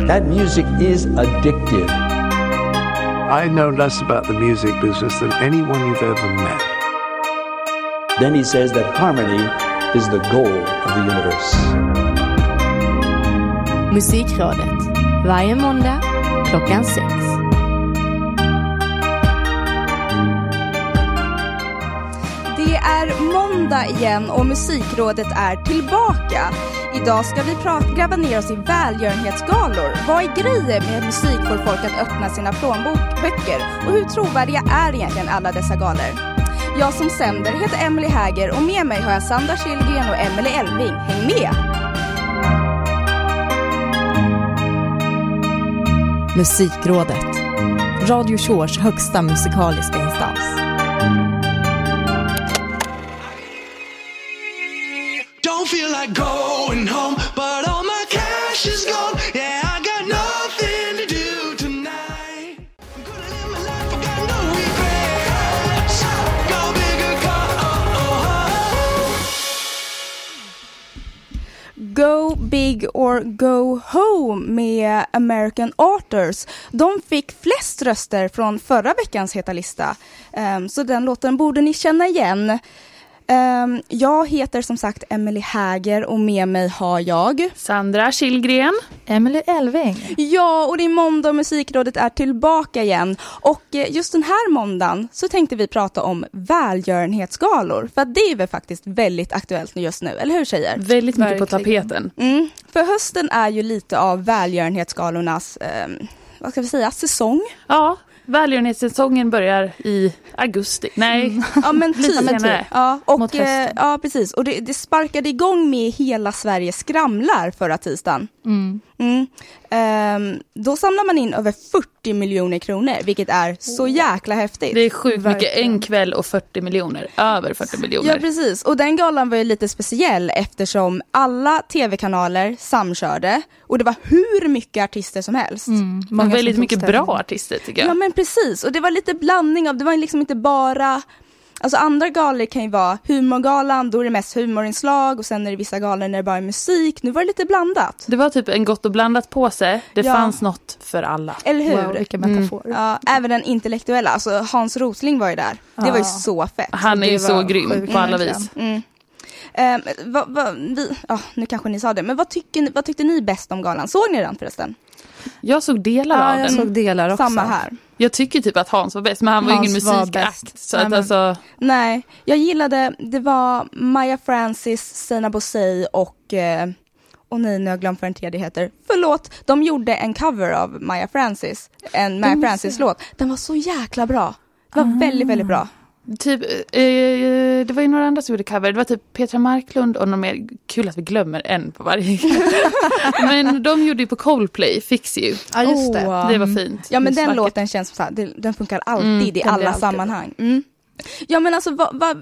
That music is addictive. I know less about the music business than anyone you've ever met. Then he says that harmony is the goal of the universe. Musikrådet. Varje måndag klockan 6. Det är måndag igen och Musikrådet är tillbaka. Idag ska vi gräva ner oss i välgörenhetsgalor. Vad är grejen med musik för folk att öppna sina plånböcker? Och hur trovärdiga är egentligen alla dessa galor? Jag som sänder heter Emily Häger och med mig har jag Sandra Kihlgren och Emily Elving. Häng med! Musikrådet. Radio Shores högsta musikaliska instans. Don't feel like going home, but all my cash is gone. Yeah, I got nothing to do tonight. I'm gonna live my life, I got no regrets. Go big or Go Big or Go Home med American Authors. De fick flest röster från förra veckans heta lista. Så den låten borde ni känna igen. Jag heter som sagt Emily Häger och med mig har jag Sandra Kihlgren, Emily Elving. Ja, och det är måndag och Musikrådet är tillbaka igen. Och just den här måndagen så tänkte vi prata om välgörenhetsgalor. För att det är väl faktiskt väldigt aktuellt just nu, eller hur tjejer? Väldigt mycket på tapeten. För hösten är ju lite av välgörenhetsgalornas, vad ska vi säga, säsong. Ja, välgörenhetssäsongen börjar i augusti. Nej, ja, men lite senare. Ja, och ja, precis. Och det sparkade igång med Hela Sverige skramlar förra tisdagen. Då samlar man in över 40 miljoner kronor, vilket är så jäkla häftigt. Det är sjukt mycket, en kväll och 40 miljoner, över 40 miljoner. Ja, precis. Och den galan var ju lite speciell eftersom alla tv-kanaler samkörde och det var hur mycket artister som helst. Väldigt mycket bra artister tycker jag. Ja, men precis. Och det var lite blandning av, det var liksom inte bara... Alltså andra galor kan ju vara humorgalan, då är det mest humorinslag och sen är det vissa galor när det bara är musik. Nu var det lite blandat. Det var typ en gott och blandat påse. Det fanns något för alla. Eller hur? Wow, vilka metafor. Ja, även den intellektuella. Alltså Hans Rosling var ju där. Det var ju så fett. Han är ju så grym på alla vis. Nu kanske ni sa det. Men vad tyckte ni bäst om galan? Såg ni den förresten? Jag såg delar av den. Jag såg delar också. Samma här. Jag tycker typ att Hans var bäst, men han var ju ingen musikakt. Så att alltså... Nej, jag gillade, det var Maja Francis, Sina Bosei och nej, nu har jag glömt vad den tredje heter. Förlåt, de gjorde en cover av Maja Francis. En Maja Francis-låt. Den var så jäkla bra. Det var väldigt, väldigt bra. Typ, det var ju några andra som gjorde cover. Det var typ Petra Marklund och någon mer. Kul att vi glömmer en på varje. Men de gjorde ju på Coldplay, Fix You. Ja, just det. Det var fint. Ja, men den låten känns så här, den funkar alltid i alla sammanhang. Ja, men alltså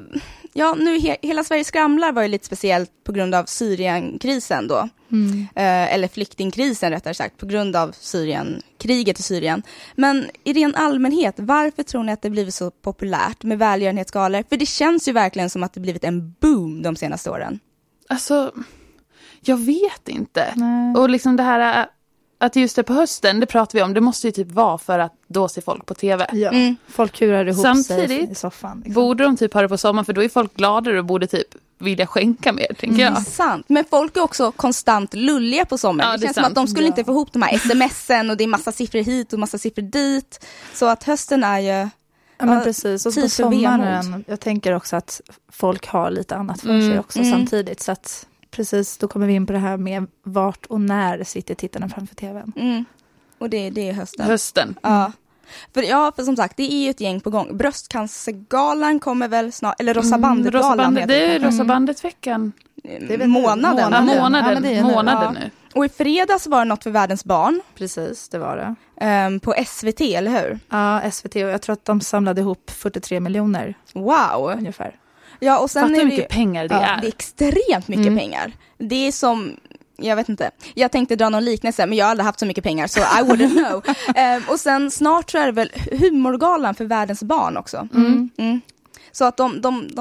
Hela Sverige skramlar var ju lite speciellt på grund av Syrienkrisen då. Eller flyktingkrisen rättare sagt, på grund av kriget i Syrien. Men i ren allmänhet, varför tror ni att det blivit så populärt med välgörenhetsgalor? För det känns ju verkligen som att det blivit en boom de senaste åren. Alltså, jag vet inte. Nej. Och liksom det här att just det på hösten, det pratar vi om, det måste ju typ vara för att då ser folk på tv. Ja, folk kurar ihop samtidigt sig i soffan. Liksom. Borde de typ ha det på sommaren, för då är folk gladare och borde typ vilja skänka mer, tänker jag. Det är sant, men folk är också konstant lulliga på sommaren. Ja, det känns som att de skulle inte få ihop de här sms'en och det är massa siffror hit och massa siffror dit. Så att hösten är ju... Ja, men precis. Och på tid för vemod. sommaren, jag tänker också att folk har lite annat för sig också samtidigt. Så att precis, då kommer vi in på det här med vart och när sitter tittarna framför tvn. Och det är hösten. Hösten. Ja. För som sagt, det är ju ett gäng på gång. Bröstcancergalan kommer väl snart, eller Rosa Bandet-galan heter det. är Rosa Bandet-veckan. Det är väl månaden nu. Och i fredags var det något för världens barn. Precis, det var det. På SVT, eller hur? Ja, SVT, och jag tror att de samlade ihop 43 miljoner. Wow. Ungefär. Ja, och sen fattar är det mycket pengar det är. Det är extremt mycket pengar. Det är som... Jag vet inte. Jag tänkte dra någon liknelse, men jag har aldrig haft så mycket pengar, så I wouldn't know. Och sen snart så är det väl humorgalan för världens barn också. Så att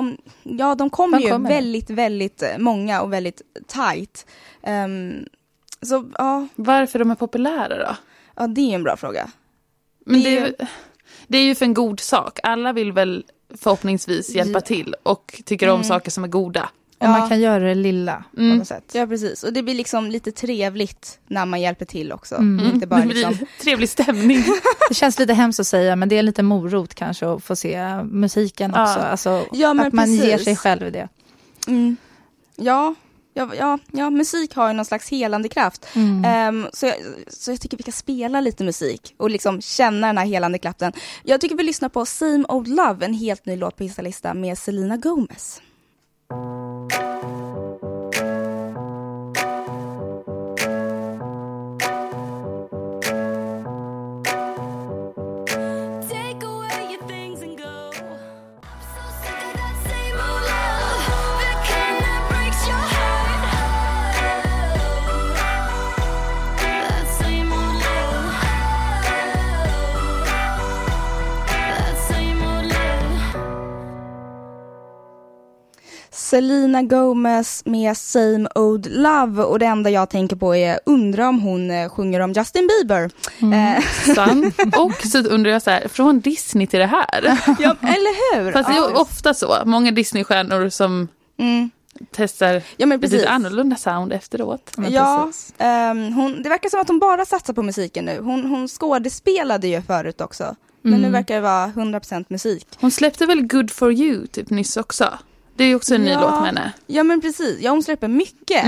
de kommer ju väldigt, väldigt många och väldigt tight. Så, ja. Varför de är populära då? Ja, det är en bra fråga. Men det är ju för en god sak. Alla vill väl förhoppningsvis hjälpa till och tycker om saker som är goda. Och man kan göra det lilla på något sätt. Ja, precis. Och det blir liksom lite trevligt när man hjälper till också. Inte bara Det blir liksom... trevlig stämning. Det känns lite hemskt att säga, men det är lite morot kanske att få se musiken också. Alltså, Ja, men att man precis. ger sig själv i det. Ja, musik har ju någon slags helande kraft. Så jag tycker vi kan spela lite musik och liksom känna den här helande kraften. Jag tycker vi lyssnar på Same Old Love, en helt ny låt på Hissa-lista med Selena Gomez. Selena Gomez med Same Old Love, och det enda jag tänker på är undra om hon sjunger om Justin Bieber. Sant. Och så undrar jag så här, från Disney till det här. Ja, eller hur? Fast det är ju ofta så. Många Disney-stjärnor som testar lite annorlunda sound efteråt. Ja, det verkar som att hon bara satsar på musiken nu. Hon skådespelade ju förut också. Men nu verkar det vara 100% musik. Hon släppte väl Good For You typ nyss också. Det är ju också en ny låt med henne. Ja, men precis. Ja, hon släpper mycket.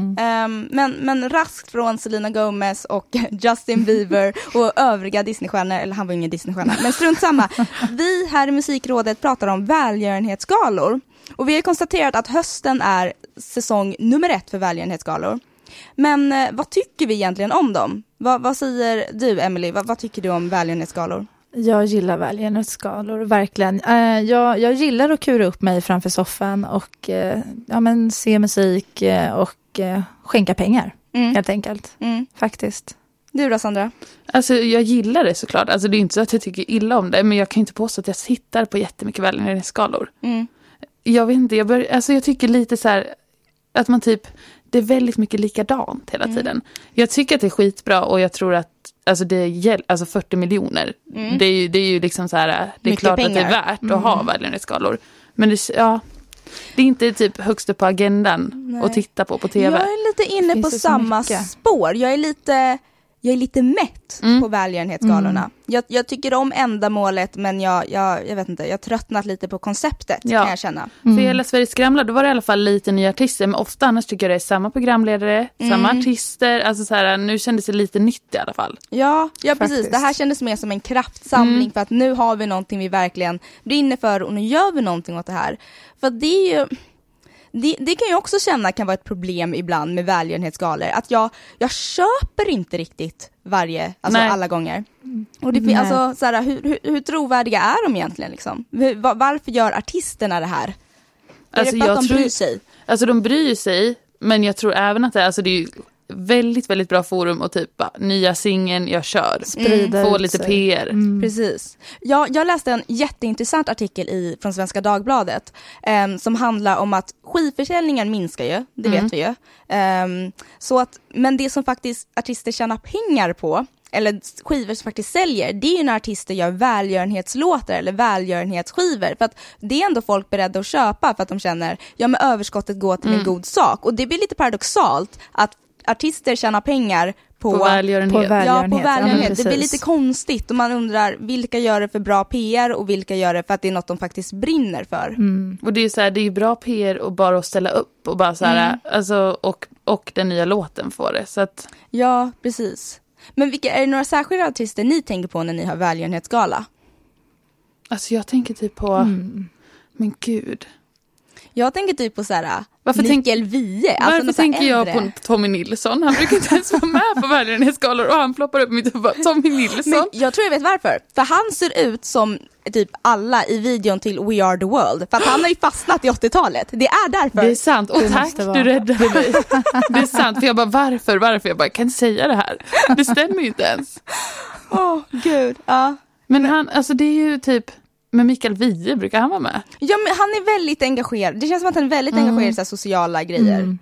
Men raskt från Selena Gomez och Justin Bieber och övriga Disneystjärnor. Eller han var ingen Disneystjärna, men strunt samma. Vi här i Musikrådet pratar om välgörenhetsgalor. Och vi har konstaterat att hösten är säsong nummer 1 för välgörenhetsgalor. Men vad tycker vi egentligen om dem? Vad säger du, Emily? Vad tycker du om välgörenhetsgalor? Jag gillar välgörenhetsskalor, verkligen. Jag gillar att kura upp mig framför soffan och se musik och skänka pengar, helt enkelt. Faktiskt. Du då, Sandra? Alltså jag gillar det såklart. Alltså det är inte så att jag tycker illa om det, men jag kan inte påstå att jag sitter på jättemycket välgörenhetsskalor. Jag vet inte, jag tycker lite så här att man typ, det är väldigt mycket likadant hela tiden. Jag tycker att det är skitbra och jag tror att alltså 40 miljoner. Det är ju liksom så här, det är mycket klart pengar. att det är värt att ha välgörenhetsskalor. Men det är inte typ högst upp på agendan att titta på TV. Jag är lite inne på samma spår. Jag är lite mätt på välgörenhetsgalorna. Jag tycker om ändamålet, men jag vet inte, jag har tröttnat lite på konceptet, kan jag känna. För hela Sveriges skramlar, då var det i alla fall lite nya artister, men ofta annars tycker jag det är samma programledare, samma artister, alltså så här, nu kändes det lite nytt i alla fall. Ja, precis. Det här kändes mer som en kraftsamling för att nu har vi någonting vi verkligen brinner för och nu gör vi någonting åt det här. För det är ju... Det kan jag också känna kan vara ett problem ibland med välgörenhetsgalor. Att jag köper inte riktigt alla gånger. Och det, alltså, så här, hur trovärdiga är de egentligen? Liksom? Varför gör artisterna det här? Är det för att de bryr sig? Alltså de bryr sig, men jag tror även att det är ju väldigt, väldigt bra forum och typ nya singeln jag kör. Få lite PR. Precis. Jag läste en jätteintressant artikel från Svenska Dagbladet som handlar om att skivförsäljningen minskar ju, det vet vi ju. Men det som faktiskt artister tjänar pengar på, eller skivor som faktiskt säljer, det är ju när artister gör välgörenhetslåtar eller välgörenhetsskivor, för att det är ändå folk beredda att köpa för att de känner, men överskottet går till en god sak. Och det blir lite paradoxalt att artister tjänar pengar på välgörenhet. På välgörenhet. Det blir lite konstigt och man undrar vilka gör det för bra PR och vilka gör det för att det är något de faktiskt brinner för. Och det är så här, det är ju bra PR och bara att ställa upp och bara så här, alltså, och den nya låten får det. Så att... Ja, precis. Men är det några särskilda artister ni tänker på när ni har välgörenhetsgala? Alltså jag tänker typ på, men gud. Jag tänker typ på Mikael Wiehe. Alltså varför tänker jag på Tommy Nilsson? Han brukar inte ens vara med på välgörenhetsskalor och han ploppar upp mitt huvud. Tommy Nilsson. Men jag tror jag vet varför. För han ser ut som typ alla i videon till We Are The World. För att han har ju fastnat i 80-talet. Det är därför. Det är sant. Och tack, du räddade mig. Det är sant. För jag bara, varför? Jag bara, kan inte säga det här. Det stämmer ju inte ens. Gud. Ja. Men han, alltså det är ju typ... Men Mikael Wiehe, brukar han vara med? Ja, men han är väldigt engagerad. Det känns som att han är väldigt engagerad i så här sociala grejer.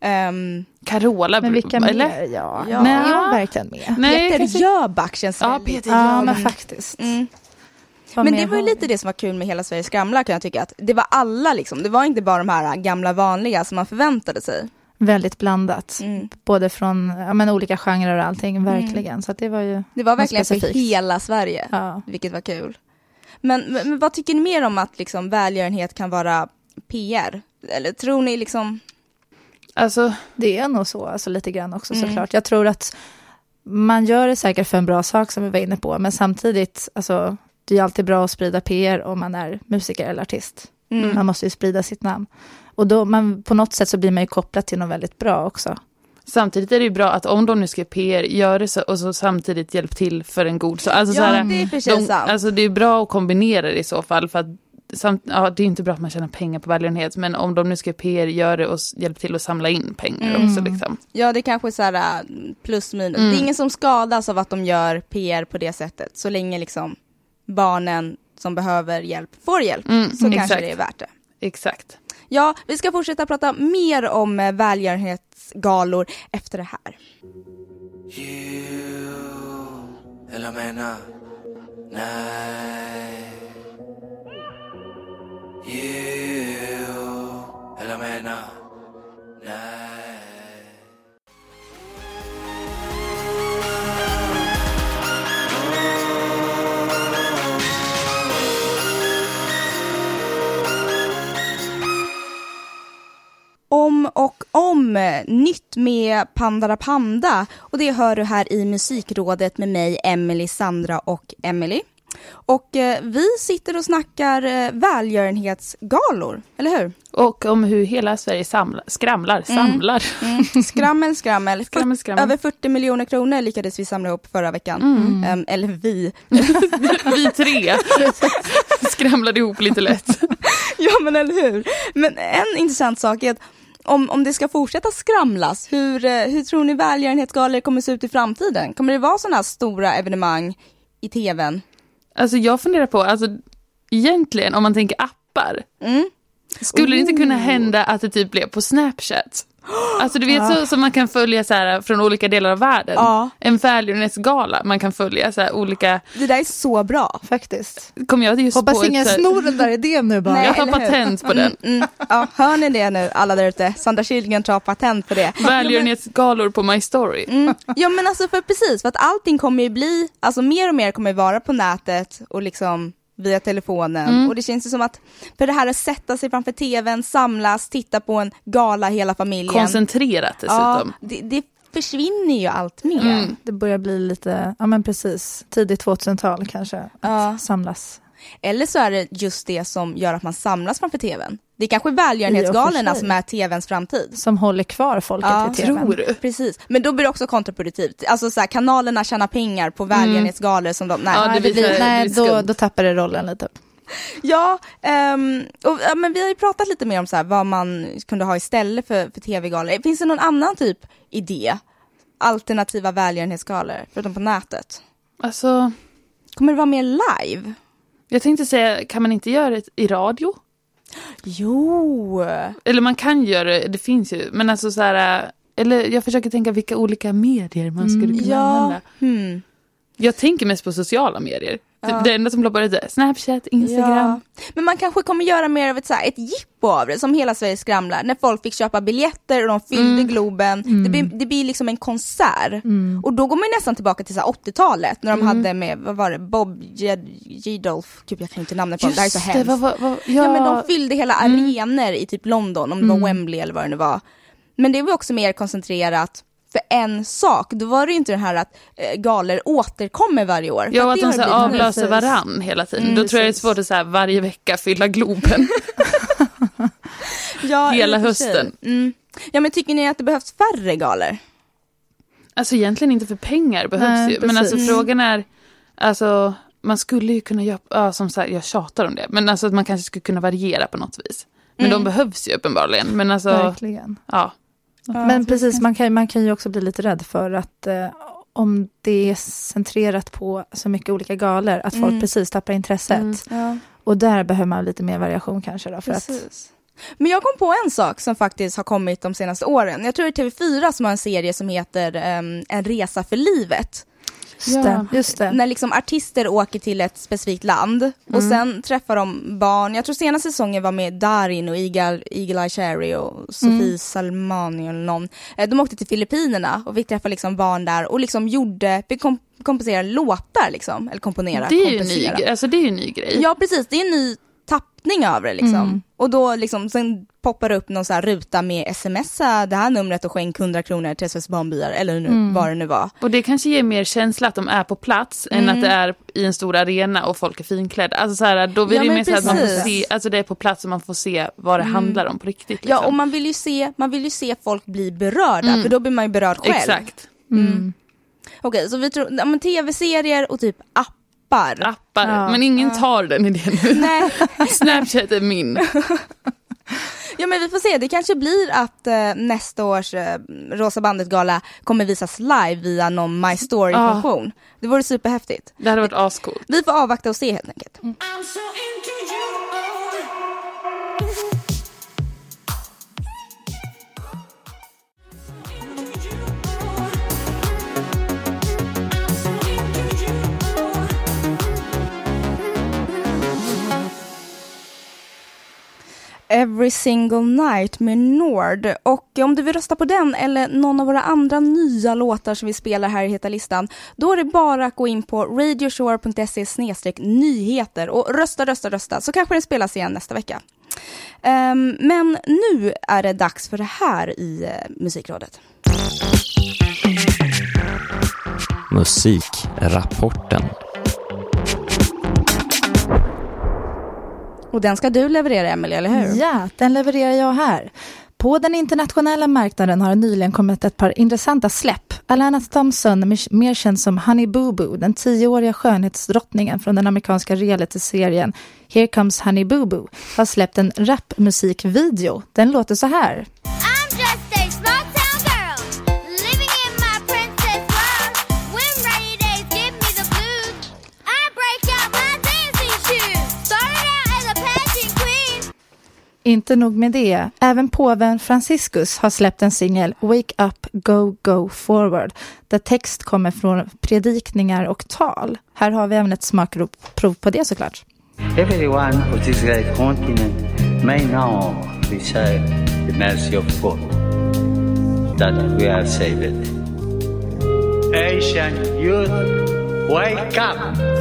Carola, Men vilka eller? mer? Ja. Ja. Nej, är hon verkligen med? Nej, Peter kanske- Jöback känns Ja, väldigt... Peter Ja, Jöback. men faktiskt. Vad Men mer det var ju har lite det som var kul med Hela Sverige skramlar, kan jag tycka. Att det var alla liksom. Det var inte bara de här gamla vanliga som man förväntade sig. väldigt blandat. Både från olika genrer och allting, verkligen. Så att det var ju Det var något verkligen för specifikt. hela Sverige, Ja. vilket var kul. Men vad tycker ni mer om att liksom välgörenhet kan vara PR? Eller tror ni liksom... Alltså, Det är nog så, alltså lite grann också såklart. Jag tror att man gör det säkert för en bra sak som vi var inne på, men samtidigt, alltså, det är alltid bra att sprida PR om man är musiker eller artist. Man måste ju sprida sitt namn. Och då, på något sätt så blir man ju kopplad till något väldigt bra också. samtidigt är det ju bra att om de nu ska PR, gör det så, och så samtidigt hjälp till för en god. Så, alltså, Ja, så här, det är precis sant. alltså det är bra att kombinera det i så fall, för att det är inte bra att man tjänar pengar på välgörenhet, men om de nu ska PR, gör det och hjälp till att samla in pengar också liksom. Ja, det är kanske så här plus minus. Det är ingen som skadas av att de gör PR på det sättet. Så länge liksom barnen som behöver hjälp får hjälp, så kanske exakt. det är värt det. Exakt. Ja, vi ska fortsätta prata mer om välgörenhetsgalor efter det här. Eller menar, nej. Eller menar, nej. Om nytt med Pandara Panda, och det hör du här i Musikrådet med mig, Emily, Sandra och Emily. Och vi sitter och snackar välgörenhetsgalor, eller hur? Och om hur hela Sverige skramlar. Skrammel. Skrammel. Över 40 miljoner kronor lyckades vi samla ihop förra veckan. Eller vi. Vi tre skramlade ihop lite lätt. Ja, men eller hur? Men en intressant sak är att om det ska fortsätta skramlas, hur tror ni välgörenhetsgalor kommer se ut i framtiden? Kommer det vara sådana här stora evenemang i tvn? Alltså jag funderar på, alltså egentligen om man tänker appar, skulle det inte kunna hända att det typ blev på Snapchat? Alltså du vet så som man kan följa så här från olika delar av världen. Ja. En välgörenhetsgala, man kan följa så här olika. Det där är så bra. Faktiskt. Kommer jag just Hoppas på ingen ett, så här- snor den där idén nu bara. Nej. Jag tar eller hur? patent på den. Ja, hör ni det nu, alla där ute? Sandra Kylgren tar patent på det. Välgörenhetsgalor på My Story. Ja, men alltså för att allting kommer ju bli, alltså mer och mer kommer ju vara på nätet och liksom via telefonen. Och det känns ju som att för det här att sätta sig framför tvn, samlas, titta på en gala hela familjen. Koncentrerat dessutom. Ja, det försvinner ju allt mer. Det börjar bli lite, precis, tidigt 2000-tal kanske, att samlas. Eller så är det just det som gör att man samlas framför tvn. Det är kanske välgörenhetsgalorna I och för sig. som är tvns framtid. Som håller kvar folket vid tvn. Tror du? Precis, men då blir det också kontraproduktivt. Alltså så här, kanalerna tjänar pengar på välgörenhetsgalor som de... Nej, Ja, det blir så här- Nej, det blir skumt. då tappar det rollen lite. Ja, men vi har ju pratat lite mer om så här, vad man kunde ha istället för tv-galor. Finns det någon annan typ idé? Alternativa välgörenhetsgalor, förutom på nätet? Alltså, Kommer det vara mer live? jag tänkte säga, kan man inte göra det i radio? Jo! Eller man kan göra det finns ju, men alltså så här, eller jag försöker tänka vilka olika medier man skulle kunna använda. Jag tänker mest på sociala medier. Det enda som ploppar ut är Snapchat, Instagram. Ja. Men man kanske kommer göra mer av ett jippo av det, som Hela Sverige skramlar. När folk fick köpa biljetter och de fyllde Globen. Det blir liksom en konsert. Och då går man nästan tillbaka till så här 80-talet. När de hade med, vad var det, Bob Geldof. Gud, jag kan inte namnet på det. Det här är så hemskt. Ja, men de fyllde hela arenor i typ London. Om det var Wembley eller vad det nu var. Men det var också mer koncentrerat för en sak. Då var det ju inte det här att galor återkommer varje år. Ja, För att det de har så blivit- här avlöser varann hela tiden. Då tror jag det är svårt att så här, varje vecka fylla Globen. Ja, hela i och för sig. hösten. Ja, men tycker ni att det behövs färre galor? Alltså egentligen inte för pengar behövs Nej, ju. Men alltså precis. frågan är, alltså man skulle ju kunna göra, ja, som sagt, jag tjatar om det. Men alltså att man kanske skulle kunna variera på något vis. Men de behövs ju uppenbarligen. Men alltså, Verkligen. ja. Men precis, man kan ju också bli lite rädd för att om det är centrerat på så mycket olika galor, att folk precis tappar intresset. Ja, Och där behöver man lite mer variation kanske då, för att precis. Men jag kom på en sak som faktiskt har kommit de senaste åren. Jag tror det är TV4 som har en serie som heter En resa för livet. Just det. När liksom artister åker till ett specifikt land och sen träffar de barn. Jag tror senaste säsongen var med Darin och Eagle Eye Cherry och Sofie Salmani eller någon. De åkte till Filippinerna och fick träffa liksom barn där och liksom komposera låtar liksom, eller komponera. Det är ju det är ju en ny grej. Ja, precis. Det är en ny tappning av det liksom. Och då liksom sen poppar det upp någon så här ruta med smsa det här numret och skänk 100 kronor till SOS Barnbyar eller nu, vad det nu var. Och det kanske ger mer känsla att de är på plats än att det är i en stor arena och folk är finklädda. Alltså så här, då blir det mer så att man får se, alltså det är på plats och man får se vad det handlar om på riktigt. Liksom. Ja, och man vill ju se folk bli berörda för då blir man ju berörd själv. Exakt. Okej, så vi tror tv-serier och typ appar. Men ingen tar den idén nu. Nej. Snapchat är min. Ja, men vi får se. Det kanske blir att nästa års Rosa bandet-gala kommer visas live via någon My Story-funktion. Det vore superhäftigt. Det hade varit ascoolt. Vi får avvakta och se helt enkelt. I'm so into you. Every Single Night med Nord. Och om du vill rösta på den eller någon av våra andra nya låtar som vi spelar här i Heta listan, då är det bara att gå in på radioshore.se/nyheter och rösta, så kanske det spelas igen nästa vecka. Men nu är det dags för det här i Musikrådet. Musikrapporten. Och den ska du leverera, Emelie, eller hur? Ja, den levererar jag här. På den internationella marknaden har nyligen kommit ett par intressanta släpp. Alana Thompson, mer känd som Honey Boo Boo, den 10-åriga skönhetsdrottningen från den amerikanska realityserien Here Comes Honey Boo Boo, har släppt en rapmusikvideo. Den låter så här. I'm just a small town girl, living in my princess world. When rainy days give me the blues, I break out my dancing shoes. Started out as a pageant queen. Inte nog med det, även påven Franciscus har släppt en singel Wake Up, Go, Go Forward, där text kommer från predikningar och tal. Här har vi även ett smakprov på det såklart. Everyone of this great continent may now receive the mercy of God, that we are saved. Asian youth, wake up!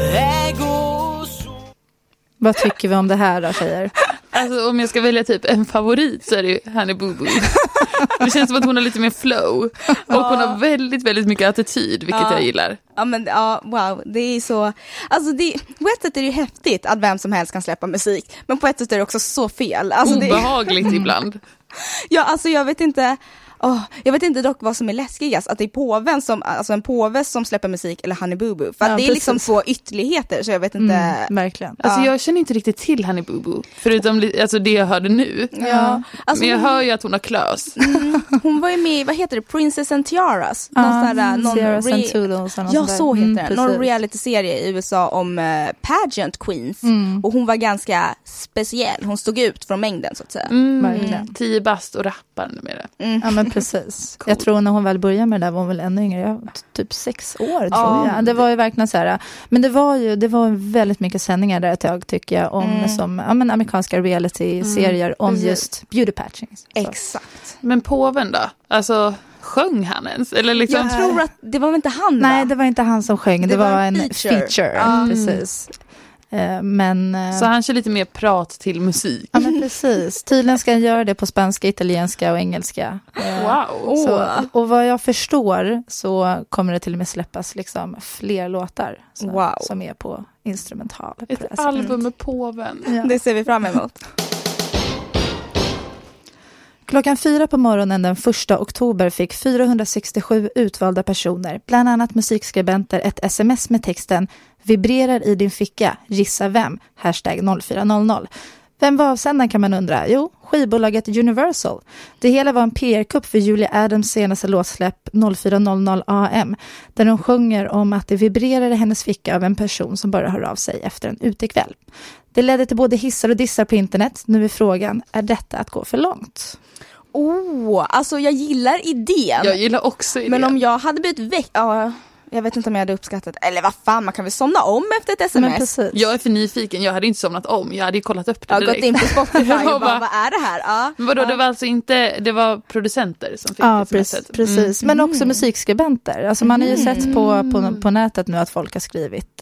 Vad tycker vi om det här då, tjejer? Alltså om jag ska välja typ en favorit så är det ju Honey Boo Boo. Det känns som att hon har lite mer flow. Och hon har väldigt, väldigt mycket attityd, vilket jag gillar. Ja, men wow, det är så. Alltså på ett sätt är det ju häftigt att vem som helst kan släppa musik, men på ett sätt är det också så fel. Alltså, obehagligt ibland. Ja, alltså jag vet inte dock vad som är läskigast, att det är påven som, alltså en påve som släpper musik eller Honey Boo Boo, för att det är liksom två ytterligheter, så jag vet inte. Verkligen. Alltså jag känner inte riktigt till Honey Boo Boo, förutom alltså det jag hörde nu. Ja. Alltså, men jag hör ju att hon har klös. Hon var ju med i, vad heter det, Princess and Tiaras. Tiaras and Toodles. Ja, så heter det. Någon reality-serie i USA om pageant queens. Och hon var ganska speciell. Hon stod ut från mängden, så att säga. 10 bast och rappar med det. Ja, men precis. Cool. Jag tror när hon väl började med det där var hon väl ännu yngre. Jag var typ 6 år tror jag. Det var ju verkligen så här. Men det var väldigt mycket sändningar där ett tag, tycker jag, om som amerikanska reality-serier om just beauty patching. Exakt. Men påven då? Alltså sjöng han ens? Eller liksom... Jag tror att det var inte han. Nej, det var inte han som sjöng. Det var en feature. Precis. Men, så han kör lite mer prat till musik. Ja, men precis. Tydligen ska han göra det på spanska, italienska och engelska. Wow. Så, och vad jag förstår så kommer det till och med släppas liksom fler låtar som är på instrumental. Ett album med påven. Ja. Det ser vi fram emot. Klockan 4 på morgonen den 1 oktober fick 467 utvalda personer, bland annat musikskribenter, ett sms med texten "Vibrerar i din ficka, gissa vem? #0400. Vem var avsändaren kan man undra? Jo, skivbolaget Universal. Det hela var en PR-kupp för Julia Adams senaste låtsläpp 04:00 AM, där hon sjunger om att det vibrerar i hennes ficka av en person som bara hör av sig efter en utekväll. Det ledde till både hissar och dissar på internet. Nu är frågan, är detta att gå för långt? Alltså jag gillar idén. Jag gillar också idén. Men om jag hade blivit väckt, jag vet inte om jag hade uppskattat. Eller vad fan, man kan väl somna om efter ett sms. Men precis. Jag är för nyfiken, jag hade inte somnat om. Jag hade ju kollat upp det Jag har direkt. gått in på Spotify och Jag bara, vad är det här? Ja. Men vadå, det var alltså inte, det var producenter som fick Ja, smset. precis. Men också musikskribenter. Alltså man har ju sett på nätet nu att folk har skrivit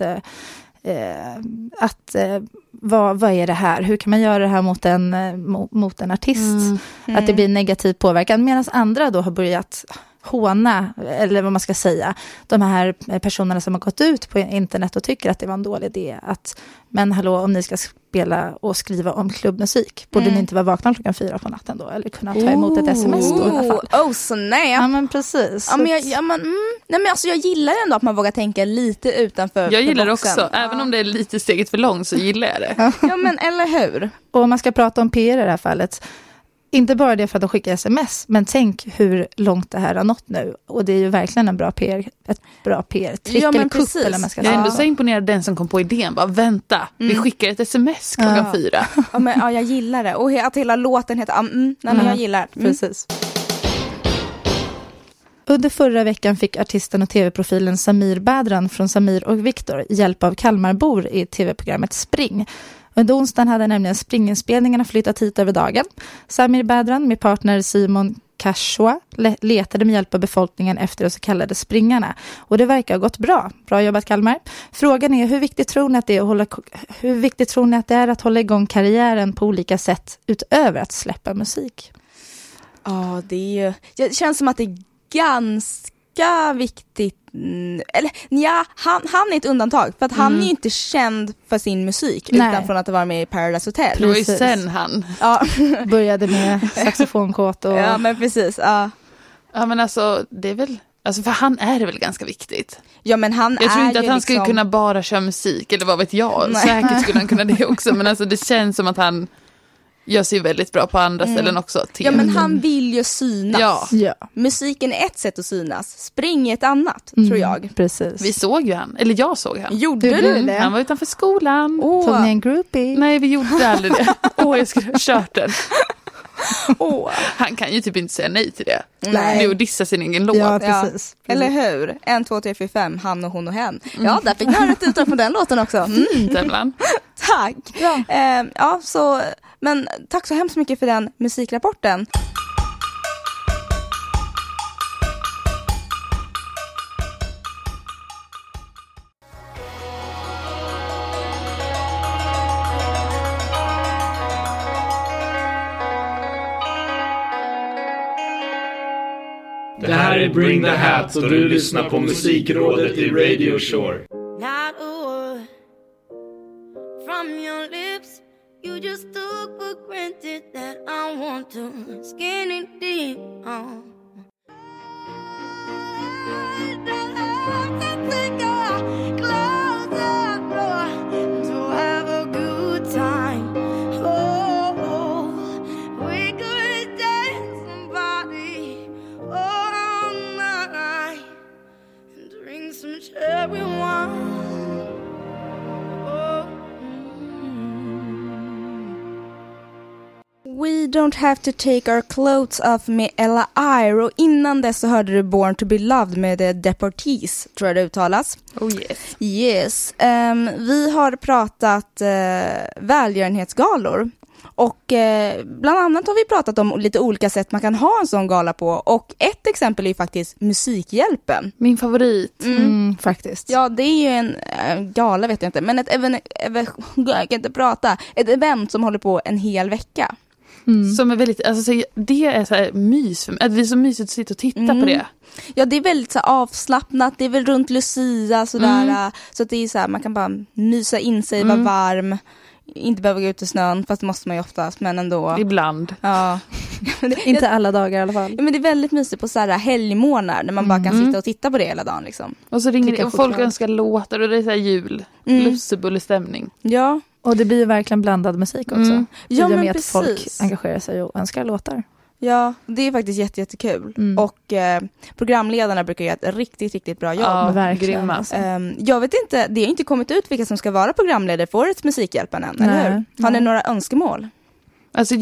vad är det här? Hur kan man göra det här mot en artist? Att det blir negativ påverkan. Medan andra då har börjat håna, eller vad man ska säga, de här personerna som har gått ut på internet och tycker att det var en dålig idé. Men hallå, om ni ska spela och skriva om klubbmusik, borde ni inte vara vakna klockan 4 på natten då? Eller kunna ta emot ett sms då i alla fall? Snap! Ja, men precis. Alltså jag gillar ändå att man vågar tänka lite utanför. Jag gillar det boxen. också, även om det är lite steget för långt så gillar jag det. Ja, men eller hur? Och om man ska prata om PR i det här fallet, inte bara det för att de skickar sms, men tänk hur långt det här har nått nu. Och det är ju verkligen ett bra PR-trick eller kupp, eller man ska Jag är säga. ändå så imponerad den som kom på idén. Bara vänta, vi skickar ett sms klockan 4. Jag gillar det. Och att hela låten heter men jag gillar. Precis. Under förra veckan fick artisten och tv-profilen Samir Badran från Samir och Viktor hjälp av Kalmarbor i tv-programmet Spring. Under onsdagen hade nämligen springinspelningarna flyttat hit över dagen. Samir Badran med partner Simon Kashua letade med hjälp av befolkningen efter de så kallade springarna. Och det verkar ha gått bra. Bra jobbat Kalmar. Frågan är hur viktigt tror ni att det är att hålla igång karriären på olika sätt utöver att släppa musik? Ja, det känns som att det är ganska viktigt. Eller ja, han är ett undantag. För att han är ju inte känd för sin musik. Nej. Utan från att ha varit med i Paradise Hotel. Det var ju sen han började med saxofonkåt och... Ja, men precis. Ja, men alltså det är väl, alltså för han är det väl ganska viktigt. Ja, men Jag tror inte att han skulle kunna bara köra musik, eller vad vet jag. Nej. Säkert skulle han kunna det också, men alltså det känns som att han gör sig väldigt bra på andra ställen också. Ja, men han vill ju synas. Ja. Musiken är ett sätt att synas. Spring är ett annat, tror jag. Precis. Vi såg ju han, eller jag såg han. Gjorde du det? Han var utanför skolan. Tog ni en groupie? Nej, vi gjorde aldrig det. Jag skulle ha kört den. Han kan ju typ inte säga nej till det. Nej. Det är att dissa sin egen låt. Ja, precis. Eller hur? 1, 2, 3, 4, 5, han och hon och hen. Ja, där fick jag rätt utdrag från den låten också. Ibland. Tack. Men tack så hemskt mycket för den musikrapporten. Det här är Bring the Hat och du lyssnar på Musikrådet i Radio Shore. Not a word from your lips. You just took for granted that I want to skinny deep on. To have a good time. Oh, we could dance somebody all night and drink some cherry wine. We don't have to take our clothes off med Ella Eyre. Och innan dess så hörde du Born to be loved med The Deportees, tror jag det uttalas. Oh yes. Yes. Vi har pratat välgörenhetsgalor. Och bland annat har vi pratat om lite olika sätt man kan ha en sån gala på. Och ett exempel är ju faktiskt Musikhjälpen. Min favorit. Faktiskt. Ja, det är ju en gala, vet jag inte. Men jag kan inte prata. Ett event som håller på en hel vecka. Som är väldigt, alltså det är så här mys för mig. Det är så mysigt att sitta och titta på det. Ja, det är väldigt så här avslappnat. Det är väl runt Lucia sådär. Så att det är så här, man kan bara mysa in sig, vara varm. Inte behöva gå ut i snön, fast det måste man ju oftast, men ändå. Ibland. Ja. Inte alla dagar i alla fall. Ja, men det är väldigt mysigt på så här helgmånader när man bara kan sitta och titta på det hela dagen liksom. Och så ringer Tycker det, och folk fortfarande. önskar låtar och det är så här jul. Lussebulle stämning. Ja, Och det blir ju verkligen blandad musik också. Ja, I och men med att precis. folk engagerar sig och önskar låtar. Ja, det är faktiskt jättekul. Och programledarna brukar göra ett riktigt, riktigt bra jobb. Ja, verkligen. grymma. Alltså. Jag vet inte, det har inte kommit ut vilka som ska vara programledare för årets Musikhjälpen än, eller hur? Har ni några önskemål? Alltså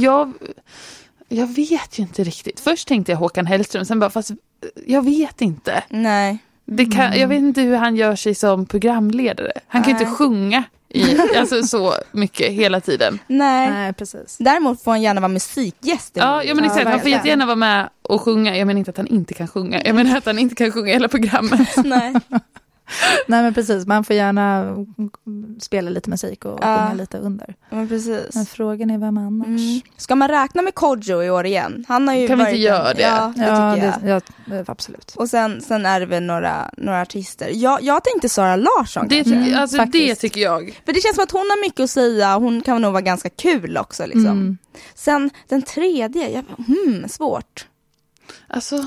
jag vet ju inte riktigt. Först tänkte jag Håkan Hellström, sen bara, fast jag vet inte. Nej. Jag vet inte hur han gör sig som programledare. Han kan ju inte sjunga alltså så mycket hela tiden. Nej, precis. Däremot får han gärna vara musikgäst. Ja, men exakt. Han får jättegärna vara med och sjunga. Jag menar inte att han inte kan sjunga. Jag menar att han inte kan sjunga hela programmet. Nej. Nej, men precis. Man får gärna spela lite musik och sjunga lite under. Men precis. Men frågan är vem annars? Ska man räkna med Kodjo i år igen? Han har ju kan vi inte göra det? Ja, det tycker jag. Ja, absolut. Och sen är det väl några artister. Jag tänkte Sara Larsson. Det tycker jag. För det känns som att hon har mycket att säga. Hon kan nog vara ganska kul också. Liksom. Sen den tredje. Svårt. Alltså.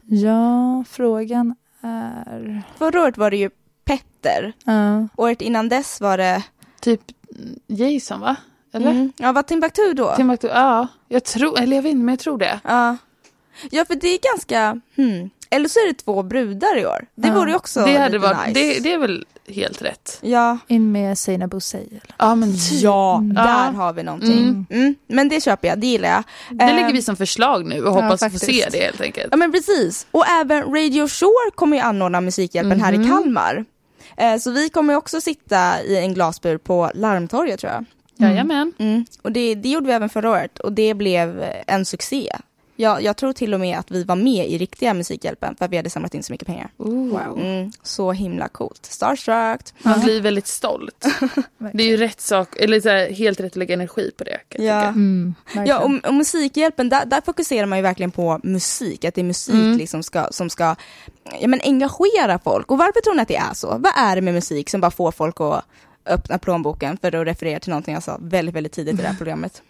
Ja, frågan är... Förra året var det ju Petter. Året innan dess var det... Typ Jason, va? Eller? Ja, var Timbuktu då? Timbuktu, ja. Jag tror, eller jag vet inte, men jag tror det. Ja, för det är ganska... Eller så är det 2 brudar i år. Det vore ju också det hade lite varit, nice. det är väl helt rätt. Ja. In med Seinabo Bouzei. Ja, men där har vi någonting. Men det köper jag, det gillar jag. Det lägger vi som förslag nu och hoppas få se det helt enkelt. Ja, men precis. Och även Radio Shore kommer ju anordna Musikhjälpen här i Kalmar. Så vi kommer också sitta i en glasbur på Larmtorget, tror jag. Jajamän. Och det gjorde vi även förra året. Och det blev en succé. Jag tror till och med att vi var med i riktiga Musikhjälpen för att vi hade samlat in så mycket pengar. Wow. Så himla coolt. Starstruck. Man blir väldigt stolt. Det är ju rätt sak, eller så här, helt rätt att lägga energi på det. Ja, och Musikhjälpen, där fokuserar man ju verkligen på musik. Att det är musik liksom som ska engagera folk. Och varför tror ni att det är så? Vad är det med musik som bara får folk att öppna plånboken, för att referera till någonting jag sa väldigt, väldigt tidigt i det här programmet?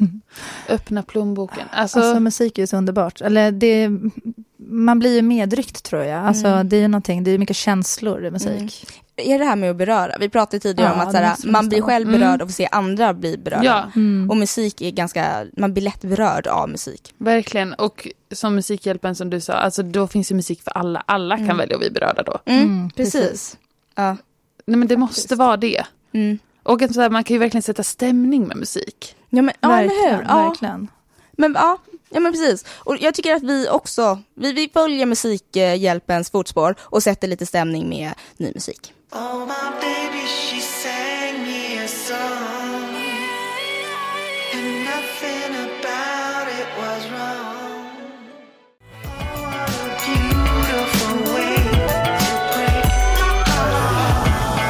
Öppna plånboken. Alltså musik är ju så underbart. Eller man blir ju medryckt, tror jag. Alltså det är ju någonting, det är mycket känslor i musik. Är det här med att beröra? Vi pratade tidigare om att man blir själv berörd och får se andra bli berörda. Ja. Och musik är man blir lätt berörd av musik. Verkligen. Och som Musikhjälpen som du sa, alltså då finns ju musik för alla. Alla kan välja att bli berörda då. Precis. Ja. Nej, men det måste vara det. Och att så här, man kan ju verkligen sätta stämning med musik. Ja, men verkligen, eller hur? Verkligen. Men men precis. Och jag tycker att vi också vi följer Musikhjälpens fotspår och sätter lite stämning med ny musik. Oh, my baby, she sang me a song, and nothing about it was wrong. Oh, what a beautiful way to break my heart.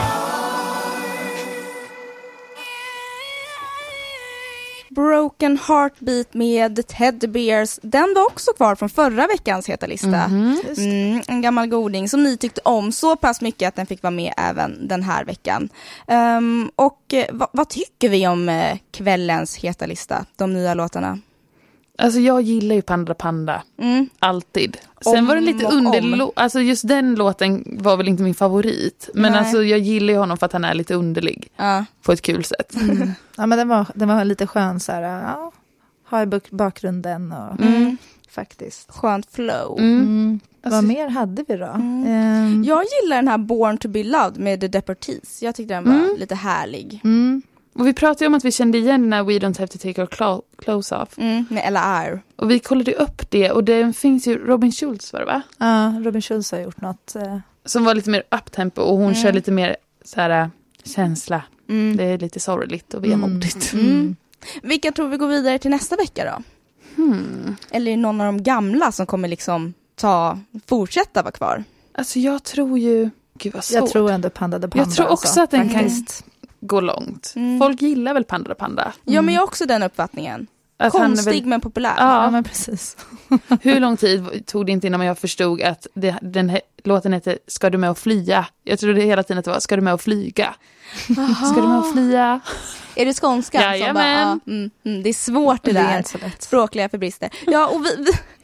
Broken Heartbeat med The Teddy Bears. Den var också kvar från förra veckans heta lista. En gammal goding som ni tyckte om så pass mycket att den fick vara med även den här veckan. Och vad tycker vi om kvällens heta lista? De nya låtarna. Alltså jag gillar ju Panda Panda. Alltid. Sen var det lite alltså just den låten var väl inte min favorit. Men alltså jag gillar ju honom för att han är lite underlig. På ett kul sätt. Ja, men den var lite skön så här. Ha i bakgrunden och faktiskt. Skönt flow. Vad mer hade vi då? Jag gillar den här Born to be Loved med The Deportees. Jag tyckte den var lite härlig. Och vi pratade ju om att vi kände igen när We Don't Have to Take Our Clothes Off. Med Ella Eyre. Och vi kollade upp det. Och det finns ju Robin Schultz, var det va? Ja, Robin Schultz har gjort något. Som var lite mer uptempo. Och hon kör lite mer så här känsla. Det är lite sorgligt och vemodigt. Vilka tror vi går vidare till nästa vecka då? Eller någon av de gamla som kommer liksom fortsätta vara kvar? Alltså jag tror ju... Gud vad svårt. Jag tror ändå Panda the Panda. Jag tror också att den kan gå långt. Folk gillar väl Panda the Panda. Ja, men jag har också den uppfattningen. Att konstig men populär. Ja, men precis. Hur lång tid tog det inte innan jag förstod att den här låten heter Ska du med och flyga? Jag trodde hela tiden att det var Ska du med och flyga? Ska du med och flyga? Är det skånska? Jajamän. Det är svårt det där. Det är inte så lätt. Språkliga förbrister. Ja, och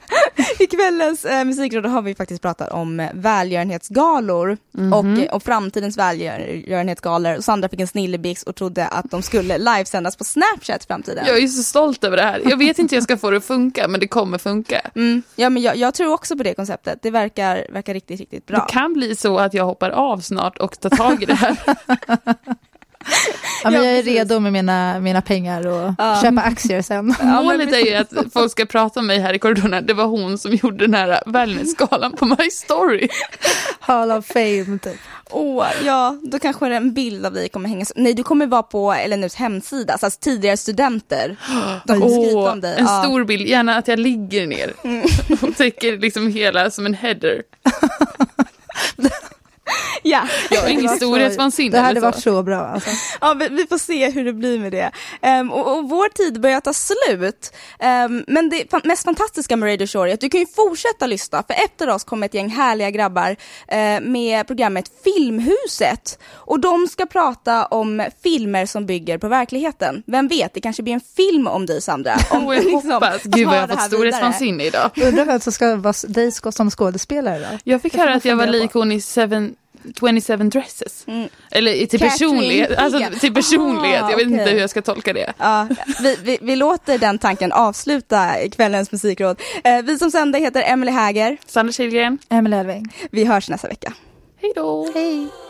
I kvällens musikråd har vi faktiskt pratat om välgörenhetsgalor och framtidens välgörenhetsgalor. Och Sandra fick en snillebiks och trodde att de skulle livesändas på Snapchat i framtiden. Jag är så stolt över det här. Jag vet inte hur jag ska få det att funka, men det kommer funka. Ja, men jag tror också på det konceptet. Det verkar riktigt, riktigt bra. Det kan bli så att jag hoppar av snart och tar tag i det här. Ja, men jag är redo med mina pengar och köpa aktier sen. Målet är ju att folk ska prata om mig här i korridorerna. Det var hon som gjorde den här välgörenhetsgalan på My Story. Hall of Fame typ. Ja, då kanske en bild av dig kommer hänga. Nej, du kommer vara på LNUs hemsida. Alltså tidigare studenter. De skriver om dig. En stor bild, gärna att jag ligger ner. Och täcker liksom hela som en header. Ja, jag har ingen storhetsvansinne. Det hade varit så bra alltså. Ja, vi får se hur det blir med det. Och vår tid börjar ta slut. Men det mest fantastiska med Radio Shore är att du kan ju fortsätta lyssna. För efter oss kommer ett gäng härliga grabbar med programmet Filmhuset. Och de ska prata om filmer som bygger på verkligheten. Vem vet, det kanske blir en film om dig, Sandra. Om jag hoppas. Gud vad jag har fått storhetsvansinne idag. Undrar vem som ska vara dig som skådespelare då? Jag fick höra att jag var lik hon i 27 Dresses. Eller till personlighet. Alltså till personlighet. Jag vet inte hur jag ska tolka det. Ja, vi låter den tanken avsluta kvällens musikråd. Vi som sänder heter Emily Häger, Sandra Kihlgren, Emily Elving. Vi hörs nästa vecka. Hej då. Hej.